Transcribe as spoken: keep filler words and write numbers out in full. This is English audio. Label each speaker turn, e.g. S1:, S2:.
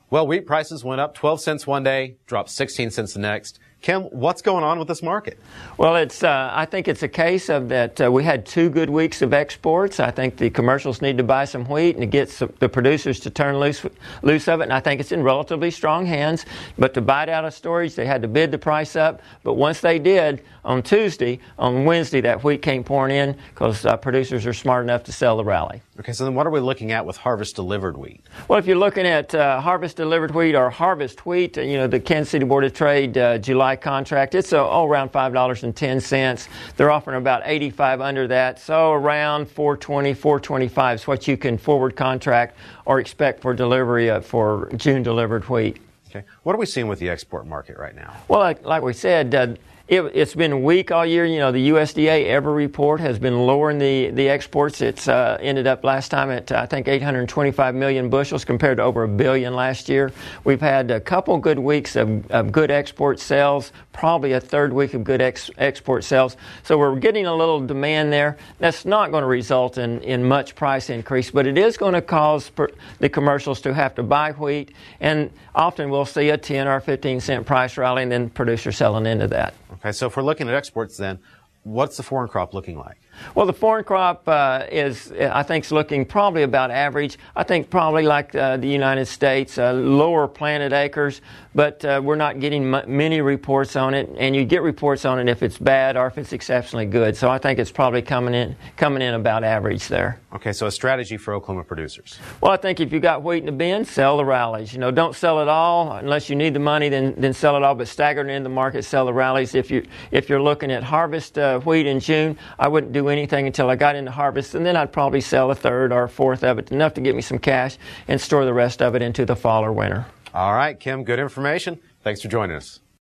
S1: Well, wheat prices went up twelve cents one day, dropped sixteen cents the next. Kim, what's going on with this market?
S2: Well, it's. Uh, I think it's a case of that uh, we had two good weeks of exports. I think the commercials need to buy some wheat and to get some, the producers to turn loose loose of it. And I think it's in relatively strong hands. But to buy it out of storage, they had to bid the price up. But once they did, on Tuesday, on Wednesday, that wheat came pouring in because uh, producers are smart enough to sell the rally.
S1: Okay, so then what are we looking at with harvest-delivered wheat?
S2: Well, if you're looking at uh, harvest-delivered wheat or harvest wheat, you know, the Kansas City Board of Trade uh, July contract, it's uh, oh, around five dollars and ten cents. They're offering about eighty-five under that, so around four twenty, four twenty-five is what you can forward contract or expect for delivery uh, for June-delivered wheat.
S1: Okay. What are we seeing with the export market right now?
S2: Well, like, like we said, uh, It, it's been weak all year. You know, the U S D A every report has been lowering the, the exports. It's uh, ended up last time at, I think, eight hundred twenty-five million bushels compared to over a billion last year. We've had a couple good weeks of, of good export sales, probably a third week of good ex, export sales. So we're getting a little demand there. That's not going to result in, in much price increase, but it is going to cause per, the commercials to have to buy wheat. And often we'll see a ten or fifteen cent price rally and then producers selling into that.
S1: Okay, so if we're looking at exports then, what's the foreign crop looking like?
S2: Well, the foreign crop uh, is, I think, is looking probably about average. I think probably like uh, the United States, uh, lower planted acres, but uh, we're not getting m- many reports on it. And you get reports on it if it's bad or if it's exceptionally good. So I think it's probably coming in coming in about average there.
S1: Okay, so a strategy for Oklahoma producers.
S2: Well, I think if you got wheat in the bin, sell the rallies. You know, don't sell it all unless you need the money. Then then sell it all, but stagger it in the market, sell the rallies. If you if you're looking at harvest uh, wheat in June, I wouldn't do anything until I got into harvest, and then I'd probably sell a third or a fourth of it, enough to get me some cash, and store the rest of it into the fall or winter.
S1: All right, Kim, good information. Thanks for joining us.